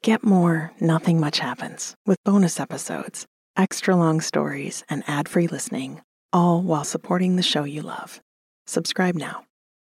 Get more Nothing Much Happens with bonus episodes, extra long stories, and ad-free listening, all while supporting the show you love. Subscribe now.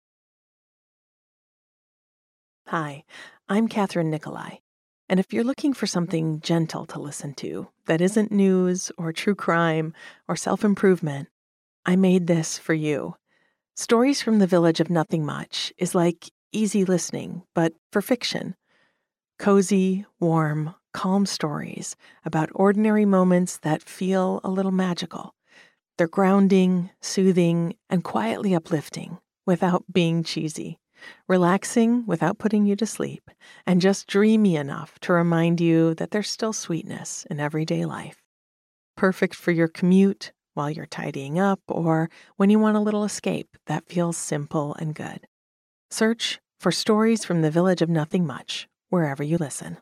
Hi, I'm Catherine Nicolai, and if you're looking for something gentle to listen to that isn't news or true crime or self-improvement, I made this for you. Stories from the Village of Nothing Much is like easy listening, but for fiction. Cozy, warm, calm stories about ordinary moments that feel a little magical. They're grounding, soothing, and quietly uplifting without being cheesy, relaxing without putting you to sleep, and just dreamy enough to remind you that there's still sweetness in everyday life. Perfect for your commute, while you're tidying up, or when you want a little escape that feels simple and good. Search for Stories from the Village of Nothing Much wherever you listen.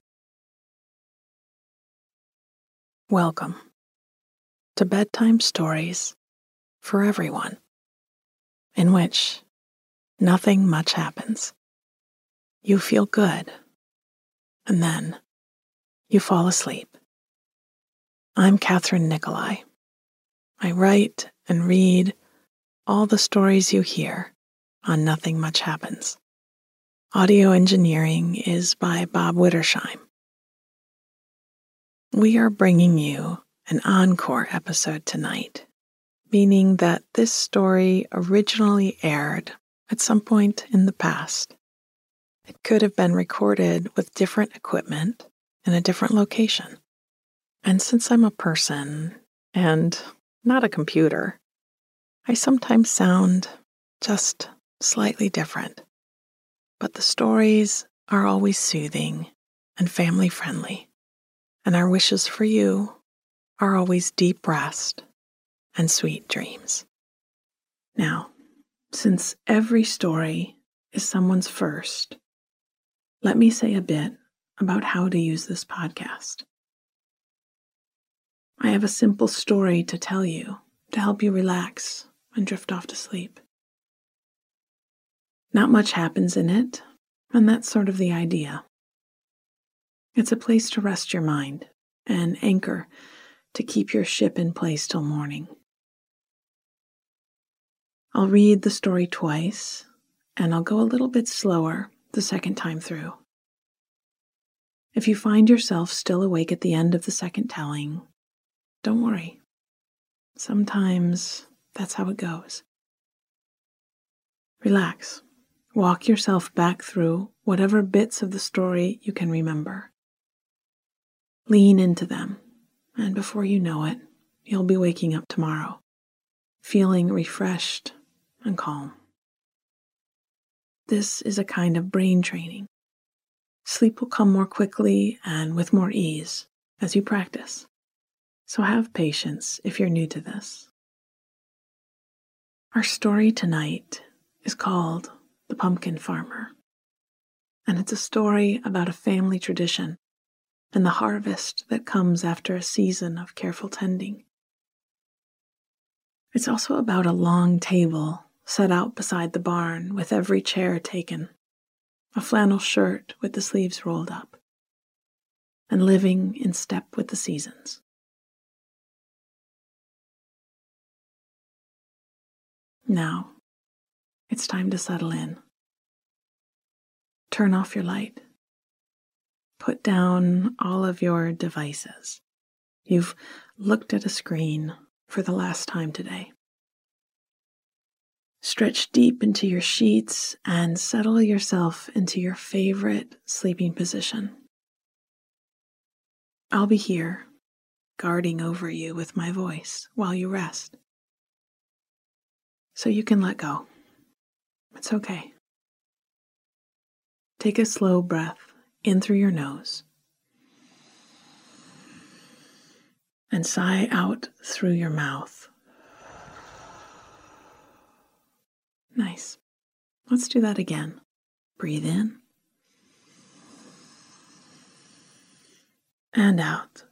Welcome to Bedtime Stories for Everyone, in which nothing much happens. You feel good, and then you fall asleep. I'm Catherine Nicolai. I write and read all the stories you hear on Nothing Much Happens. Audio engineering is by Bob Wittersheim. We are bringing you an encore episode tonight, meaning that this story originally aired at some point in the past. It could have been recorded with different equipment in a different location. And since I'm a person and not a computer, I sometimes sound just slightly different. But the stories are always soothing and family-friendly, and our wishes for you are always deep rest and sweet dreams. Now, since every story is someone's first, let me say a bit about how to use this podcast. I have a simple story to tell you to help you relax and drift off to sleep. Not much happens in it, and that's sort of the idea. It's a place to rest your mind, an anchor to keep your ship in place till morning. I'll read the story twice, and I'll go a little bit slower the second time through. If you find yourself still awake at the end of the second telling, don't worry. Sometimes that's how it goes. Relax. Walk yourself back through whatever bits of the story you can remember. Lean into them, and before you know it, you'll be waking up tomorrow, feeling refreshed and calm. This is a kind of brain training. Sleep will come more quickly and with more ease as you practice. So have patience if you're new to this. Our story tonight is called The Pumpkin Farmer, and it's a story about a family tradition and the harvest that comes after a season of careful tending. It's also about a long table set out beside the barn with every chair taken, a flannel shirt with the sleeves rolled up, and living in step with the seasons. Now, it's time to settle in. Turn off your light. Put down all of your devices. You've looked at a screen for the last time today. Stretch deep into your sheets and settle yourself into your favorite sleeping position. I'll be here, guarding over you with my voice while you rest. So you can let go. It's okay. Take a slow breath in through your nose and sigh out through your mouth. Nice. Let's do that again. Breathe in and out.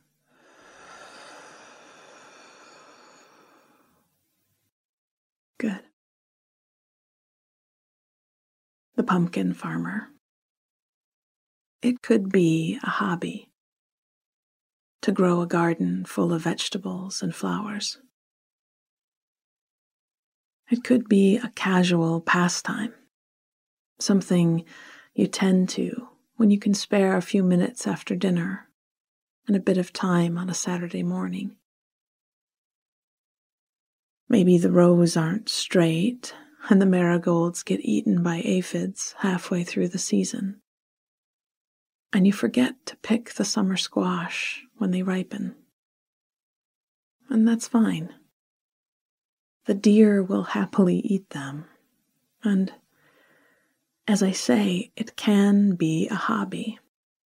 Good. The Pumpkin Farmer. it could be a hobby to grow a garden full of vegetables and flowers. It could be a casual pastime, something you tend to when you can spare a few minutes after dinner and a bit of time on a Saturday morning. Maybe the rows aren't straight and the marigolds get eaten by aphids halfway through the season, and you forget to pick the summer squash when they ripen. And that's fine. The deer will happily eat them, and as I say, it can be a hobby.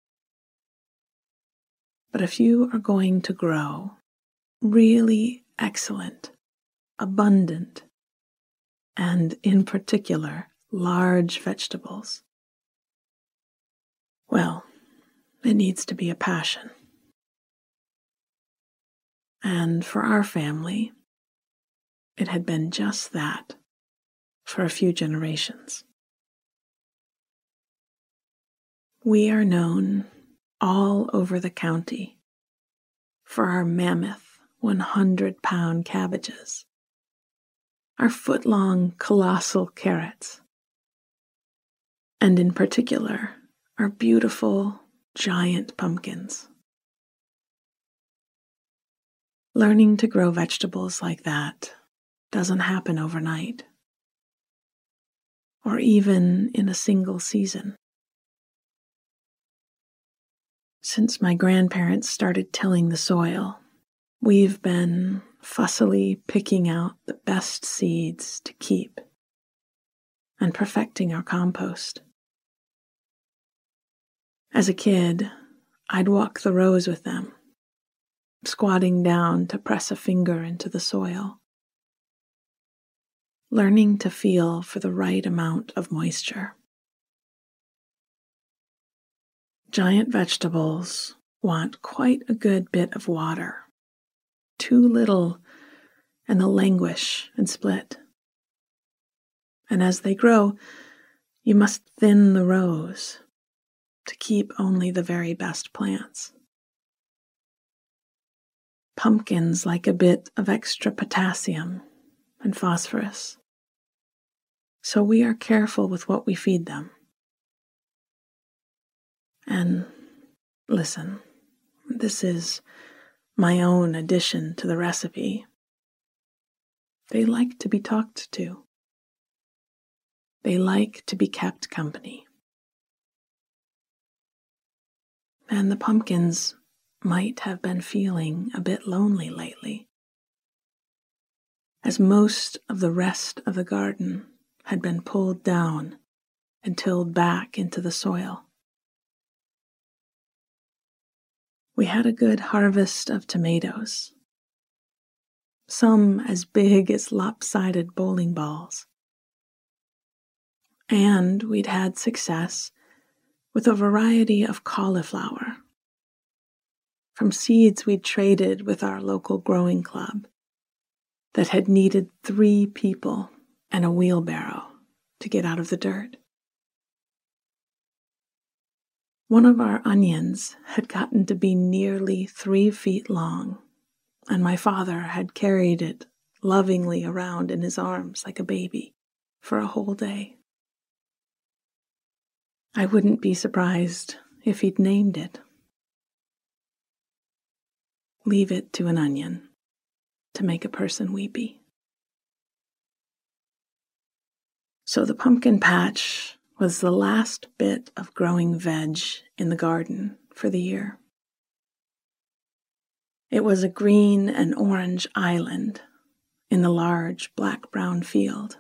But if you are going to grow really excellent, abundant, and in particular, large vegetables, well, it needs to be a passion. And for our family, it had been just that for a few generations. We are known all over the county for our mammoth 100-pound cabbages, our foot-long colossal carrots, and in particular, our beautiful giant pumpkins. Learning to grow vegetables like that doesn't happen overnight, or even in a single season. Since my grandparents started tilling the soil, we've been fussily picking out the best seeds to keep and perfecting our compost. As a kid, I'd walk the rows with them, squatting down to press a finger into the soil, learning to feel for the right amount of moisture. Giant vegetables want quite a good bit of water. Too little, and they'll languish and split. And as they grow, you must thin the rows to keep only the very best plants. Pumpkins like a bit of extra potassium and phosphorus, so we are careful with what we feed them. And listen, this is my own addition to the recipe. They like to be talked to. They like to be kept company. And the pumpkins might have been feeling a bit lonely lately, as most of the rest of the garden had been pulled down and tilled back into the soil. We had a good harvest of tomatoes, some as big as lopsided bowling balls. And we'd had success with a variety of cauliflower, from seeds we'd traded with our local growing club that had needed 3 people and a wheelbarrow to get out of the dirt. One of our onions had gotten to be nearly 3 feet long, and my father had carried it lovingly around in his arms like a baby for a whole day. I wouldn't be surprised if he'd named it. Leave it to an onion to make a person weepy. So the pumpkin patch was the last bit of growing veg in the garden for the year. It was a green and orange island in the large black-brown field.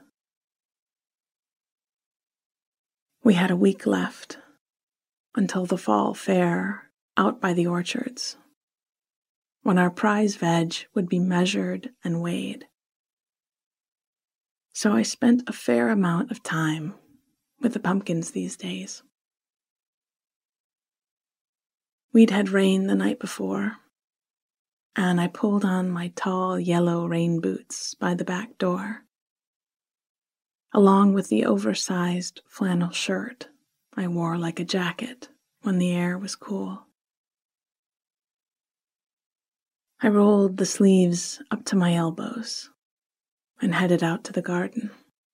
We had a week left until the fall fair out by the orchards, when our prize veg would be measured and weighed. So I spent a fair amount of time with the pumpkins these days. We'd had rain the night before, and I pulled on my tall yellow rain boots by the back door, along with the oversized flannel shirt I wore like a jacket when the air was cool. I rolled the sleeves up to my elbows and headed out to the garden.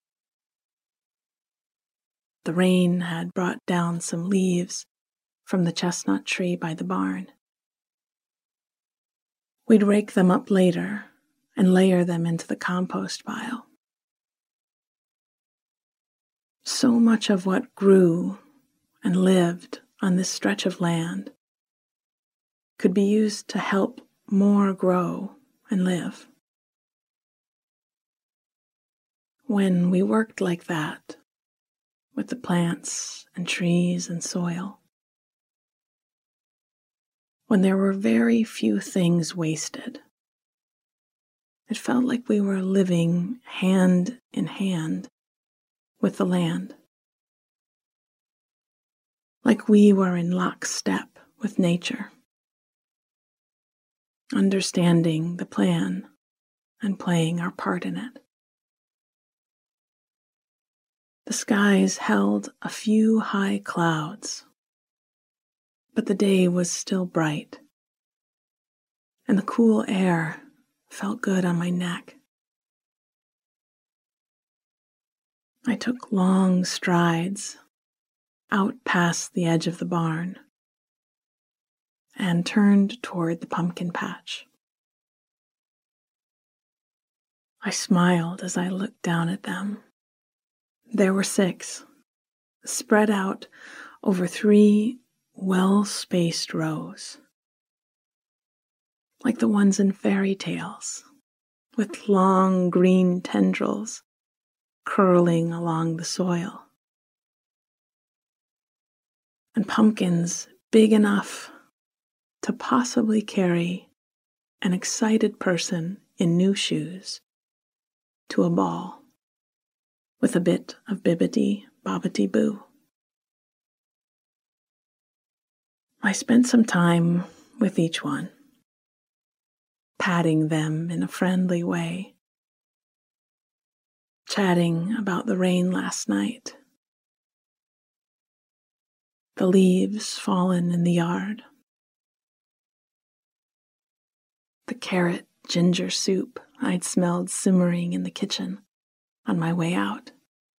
The rain had brought down some leaves from the chestnut tree by the barn. We'd rake them up later and layer them into the compost pile. So much of what grew and lived on this stretch of land could be used to help more grow and live. When we worked like that, with the plants and trees and soil, when there were very few things wasted, it felt like we were living hand in hand with the land, like we were in lockstep with nature, understanding the plan and playing our part in it. The skies held a few high clouds, but the day was still bright, and the cool air felt good on my neck. I took long strides out past the edge of the barn and turned toward the pumpkin patch. I smiled as I looked down at them. There were 6, spread out over 3 well-spaced rows, like the ones in fairy tales, with long green tendrils curling along the soil, and pumpkins big enough to possibly carry an excited person in new shoes to a ball with a bit of bibbidi-bobbidi-boo. I spent some time with each one, patting them in a friendly way, chatting about the rain last night, the leaves fallen in the yard, the carrot ginger soup I'd smelled simmering in the kitchen on my way out.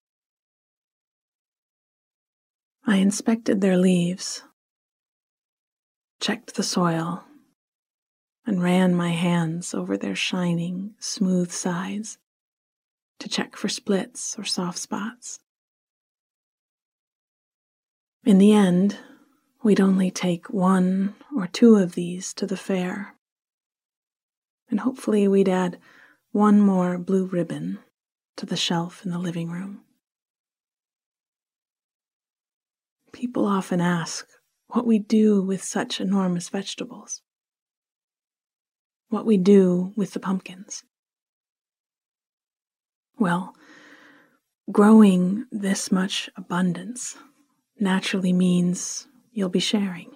I inspected their leaves, checked the soil, and ran my hands over their shining, smooth sides to check for splits or soft spots. In the end, we'd only take 1 or 2 of these to the fair, and hopefully we'd add 1 more blue ribbon to the shelf in the living room. People often ask what we do with such enormous vegetables, what we do with the pumpkins. Well, growing this much abundance naturally means you'll be sharing.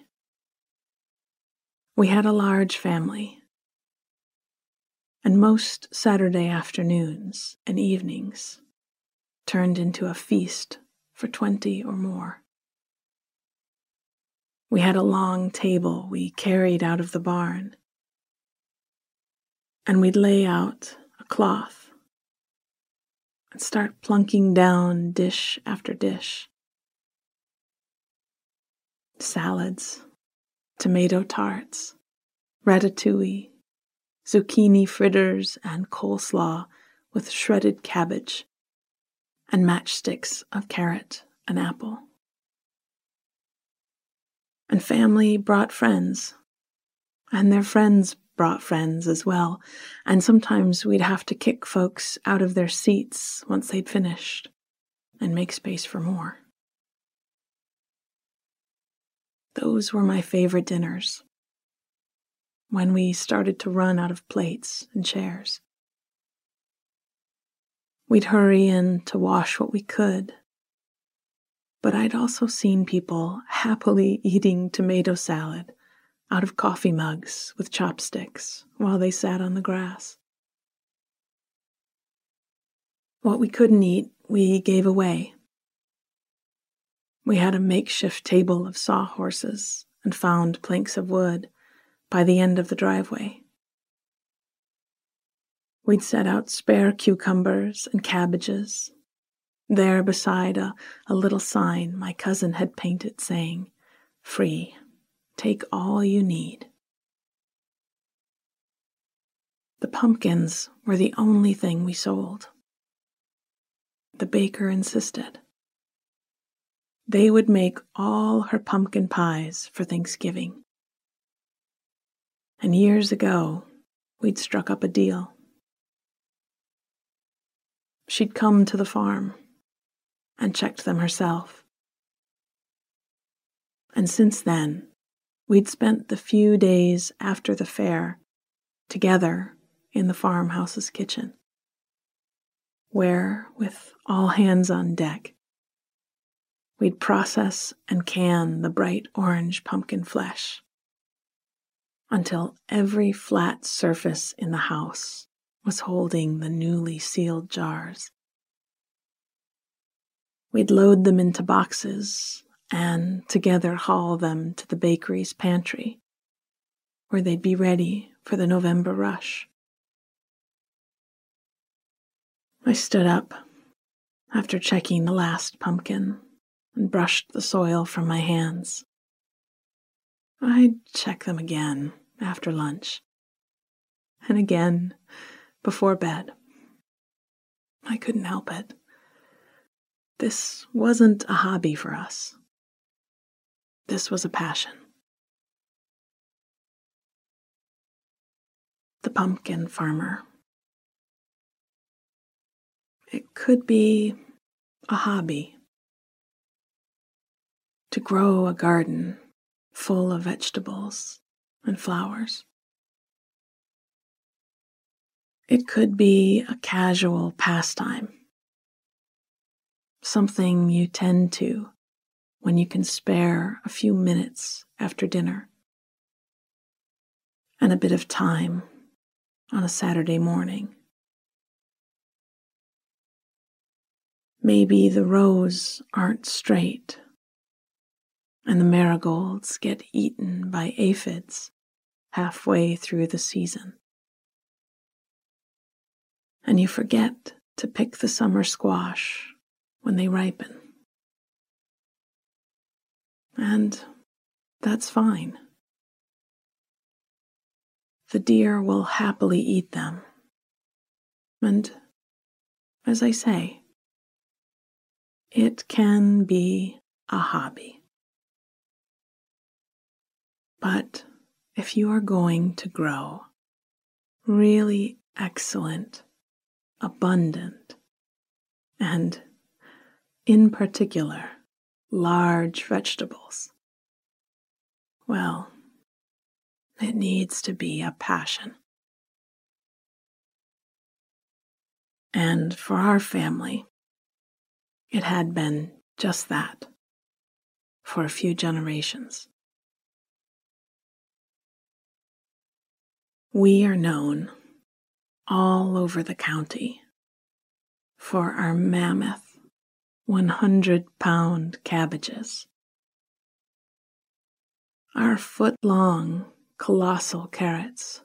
We had a large family, and most Saturday afternoons and evenings turned into a feast for 20 or more. We had a long table we carried out of the barn, and we'd lay out a cloth and start plunking down dish after dish. Salads, tomato tarts, ratatouille, zucchini fritters, and coleslaw with shredded cabbage, and matchsticks of carrot and apple. And family brought friends, and their friends brought friends as well, and sometimes we'd have to kick folks out of their seats once they'd finished and make space for more. Those were my favorite dinners, when we started to run out of plates and chairs. We'd hurry in to wash what we could, but I'd also seen people happily eating tomato salad out of coffee mugs with chopsticks while they sat on the grass. What we couldn't eat, we gave away. We had a makeshift table of sawhorses and found planks of wood by the end of the driveway. We'd set out spare cucumbers and cabbages, there beside a little sign my cousin had painted saying, "Free, take all you need." The pumpkins were the only thing we sold. The baker insisted. They would make all her pumpkin pies for Thanksgiving. And years ago, we'd struck up a deal. She'd come to the farm and checked them herself. And since then, we'd spent the few days after the fair together in the farmhouse's kitchen, where, with all hands on deck, we'd process and can the bright orange pumpkin flesh until every flat surface in the house was holding the newly sealed jars. We'd load them into boxes and together haul them to the bakery's pantry, where they'd be ready for the November rush. I stood up after checking the last pumpkin and brushed the soil from my hands. I'd check them again after lunch, and again before bed. I couldn't help it. This wasn't a hobby for us. This was a passion. The pumpkin farmer. It could be a hobby. To grow a garden full of vegetables and flowers. It could be a casual pastime. Something you tend to when you can spare a few minutes after dinner and a bit of time on a Saturday morning. Maybe the rows aren't straight and the marigolds get eaten by aphids halfway through the season. And you forget to pick the summer squash when they ripen. And that's fine. The deer will happily eat them. And, as I say, it can be a hobby. But if you are going to grow really excellent, abundant, and, in particular, large vegetables, well, it needs to be a passion. And for our family, it had been just that for a few generations. We are known all over the county for our mammoth 100-pound cabbages, our foot-long colossal carrots,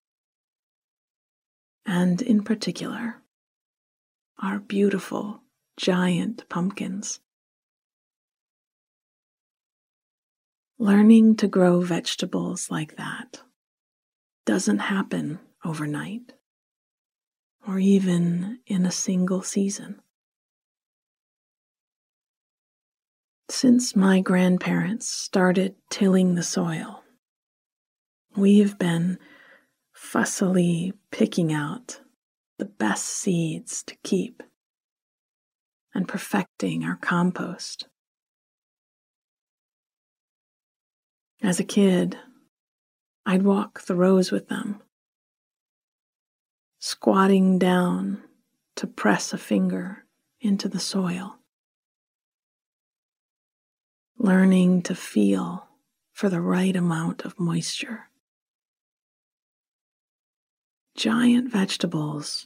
and in particular, our beautiful giant pumpkins. Learning to grow vegetables like that doesn't happen overnight, or even in a single season. Since my grandparents started tilling the soil, we've been fussily picking out the best seeds to keep and perfecting our compost. As a kid, I'd walk the rows with them, squatting down to press a finger into the soil, learning to feel for the right amount of moisture. Giant vegetables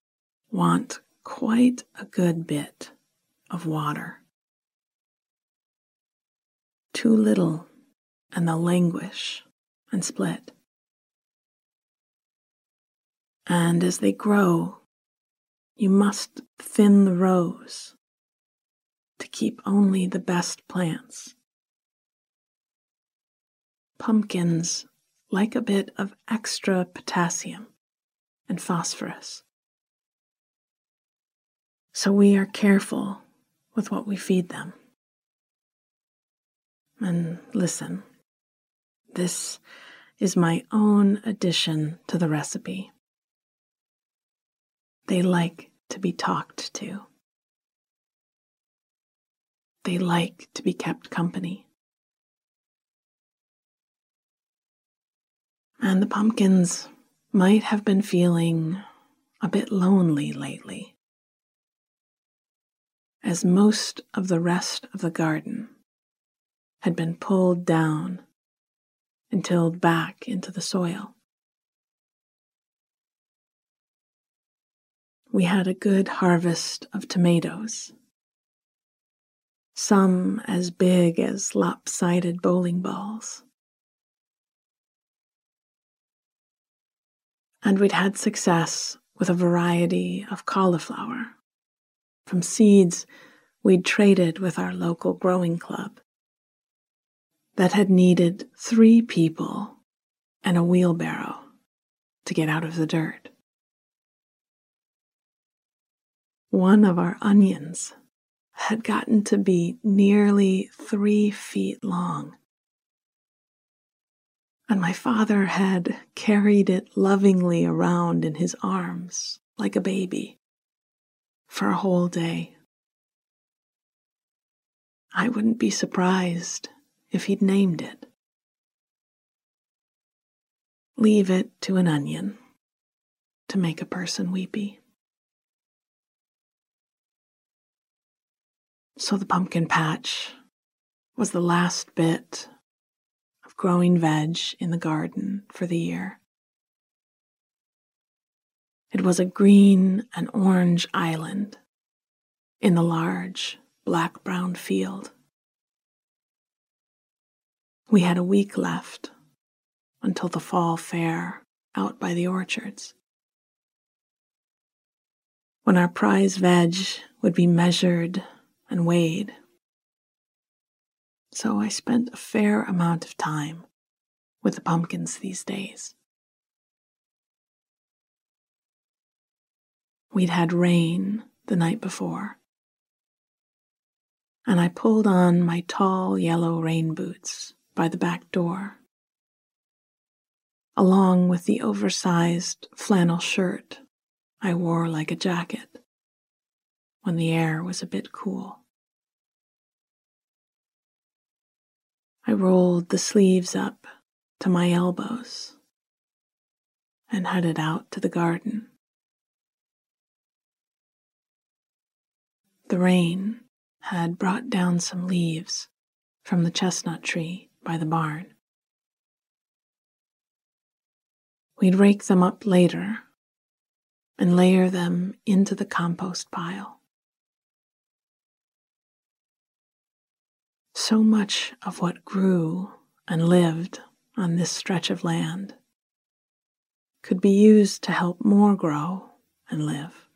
want quite a good bit of water. too little and they'll languish and split. And as they grow, you must thin the rows to keep only the best plants. Pumpkins like a bit of extra potassium and phosphorus. So we are careful with what we feed them. And listen, this is my own addition to the recipe. They like to be talked to. They like to be kept company. And the pumpkins might have been feeling a bit lonely lately, as most of the rest of the garden had been pulled down and tilled back into the soil. We had a good harvest of tomatoes, some as big as lopsided bowling balls. And we'd had success with a variety of cauliflower from seeds we'd traded with our local growing club that had needed 3 people and a wheelbarrow to get out of the dirt. One of our onions had gotten to be nearly 3 feet long, and my father had carried it lovingly around in his arms like a baby for a whole day. I wouldn't be surprised if he'd named it. Leave it to an onion to make a person weepy. So the pumpkin patch was the last bit of growing veg in the garden for the year. It was a green and orange island in the large black-brown field. We had a week left until the fall fair out by the orchards, when our prize veg would be measured and weighed. So I spent a fair amount of time with the pumpkins these days. We'd had rain the night before, and I pulled on my tall yellow rain boots by the back door, along with the oversized flannel shirt I wore like a jacket when the air was a bit cool. I rolled the sleeves up to my elbows and headed out to the garden. The rain had brought down some leaves from the chestnut tree by the barn. We'd rake them up later and layer them into the compost pile. So much of what grew and lived on this stretch of land could be used to help more grow and live.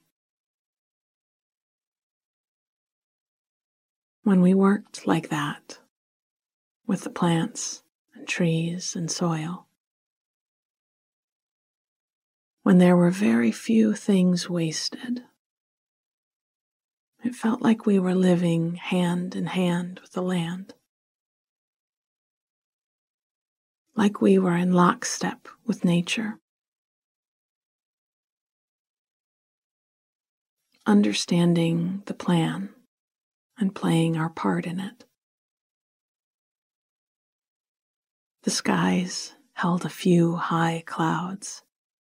When we worked like that, with the plants and trees and soil, when there were very few things wasted, it felt like we were living hand in hand with the land, like we were in lockstep with nature, understanding the plan and playing our part in it. The skies held a few high clouds,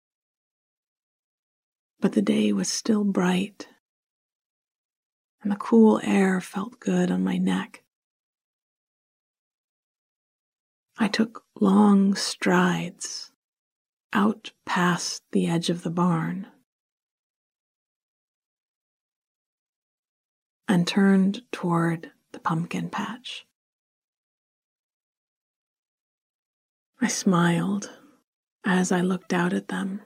but the day was still bright, and the cool air felt good on my neck. I took long strides out past the edge of the barn and turned toward the pumpkin patch. I smiled as I looked out at them.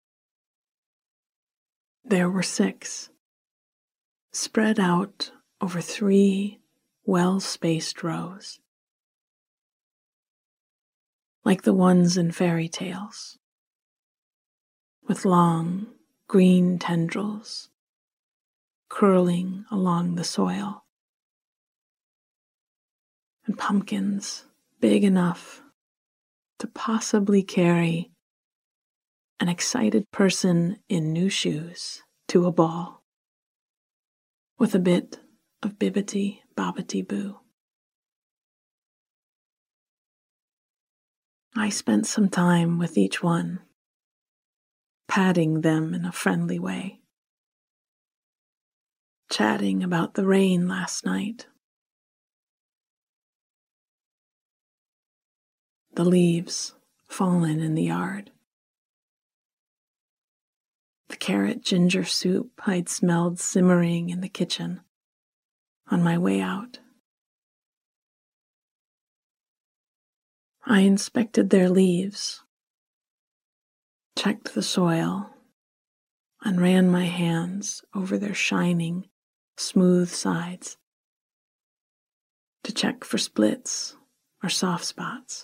There were 6, spread out over 3 well-spaced rows, like the ones in fairy tales, with long green tendrils curling along the soil, and pumpkins big enough to possibly carry an excited person in new shoes to a ball, with a bit of bibbity-bobbity-boo. I spent some time with each one, patting them in a friendly way, chatting about the rain last night, the leaves fallen in the yard, the carrot ginger soup I'd smelled simmering in the kitchen on my way out. I inspected their leaves, checked the soil, and ran my hands over their shining, smooth sides to check for splits or soft spots.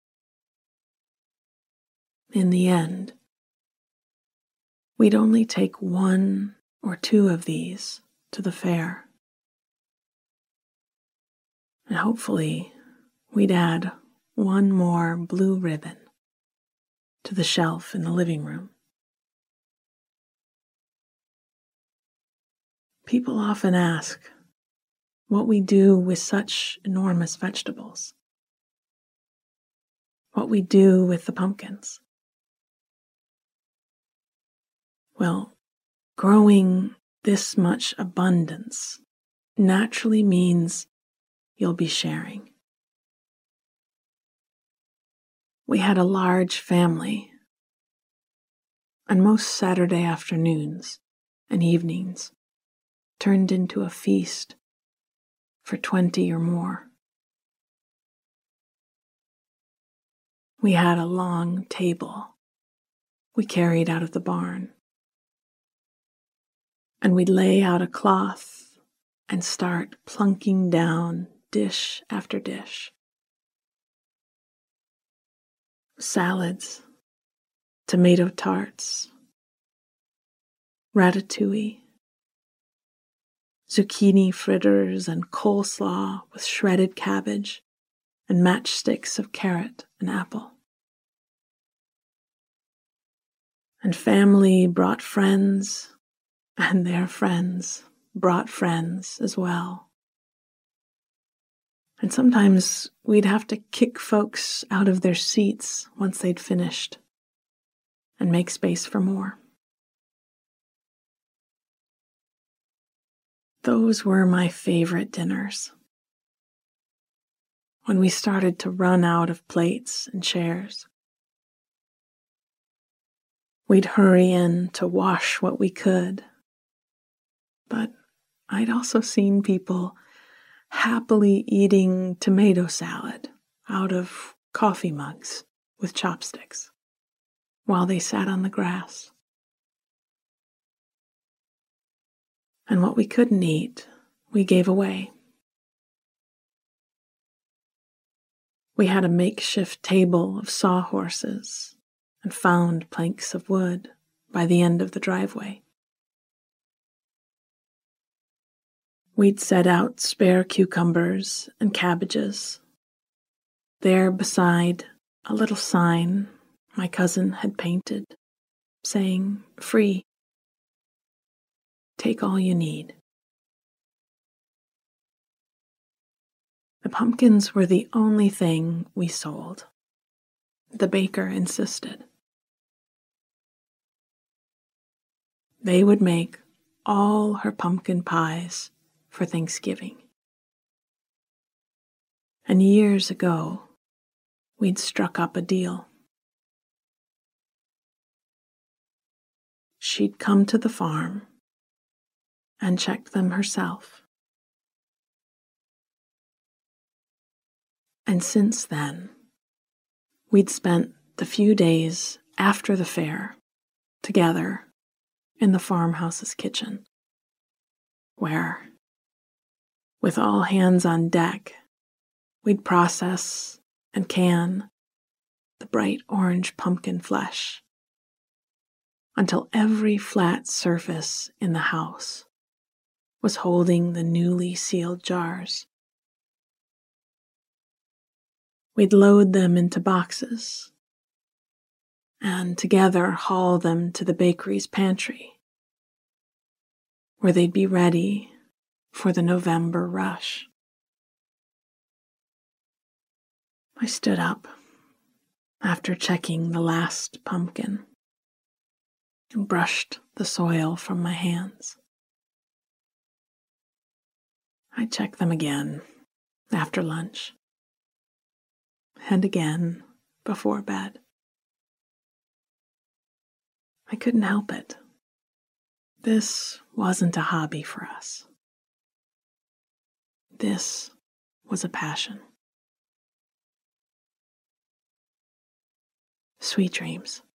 In the end, we'd only take 1 or 2 of these to the fair, and hopefully we'd add 1 more blue ribbon to the shelf in the living room. People often ask what we do with such enormous vegetables, what we do with the pumpkins. Well, growing this much abundance naturally means you'll be sharing. We had a large family, and most Saturday afternoons and evenings turned into a feast for 20 or more. We had a long table we carried out of the barn, and we'd lay out a cloth and start plunking down dish after dish. Salads, tomato tarts, ratatouille, zucchini fritters and coleslaw with shredded cabbage and matchsticks of carrot and apple. And family brought friends, and their friends brought friends as well. And sometimes we'd have to kick folks out of their seats once they'd finished and make space for more. Those were my favorite dinners. When we started to run out of plates and chairs, we'd hurry in to wash what we could. But I'd also seen people happily eating tomato salad out of coffee mugs with chopsticks while they sat on the grass. And what we couldn't eat, we gave away. We had a makeshift table of sawhorses and found planks of wood by the end of the driveway. We'd set out spare cucumbers and cabbages, there beside a little sign my cousin had painted, saying, "Free. Take all you need." The pumpkins were the only thing we sold. The baker insisted. They would make all her pumpkin pies for Thanksgiving. And years ago, we'd struck up a deal. She'd come to the farm and check them herself. And since then, We'd spent the few days after the fair together in the farmhouse's kitchen, where, with all hands on deck, we'd process and can the bright orange pumpkin flesh until every flat surface in the house was holding the newly sealed jars. We'd load them into boxes and together haul them to the bakery's pantry, where they'd be ready for the November rush. I stood up after checking the last pumpkin and brushed the soil from my hands. I'd check them again after lunch and again before bed. I couldn't help it. This wasn't a hobby for us. This was a passion. Sweet dreams.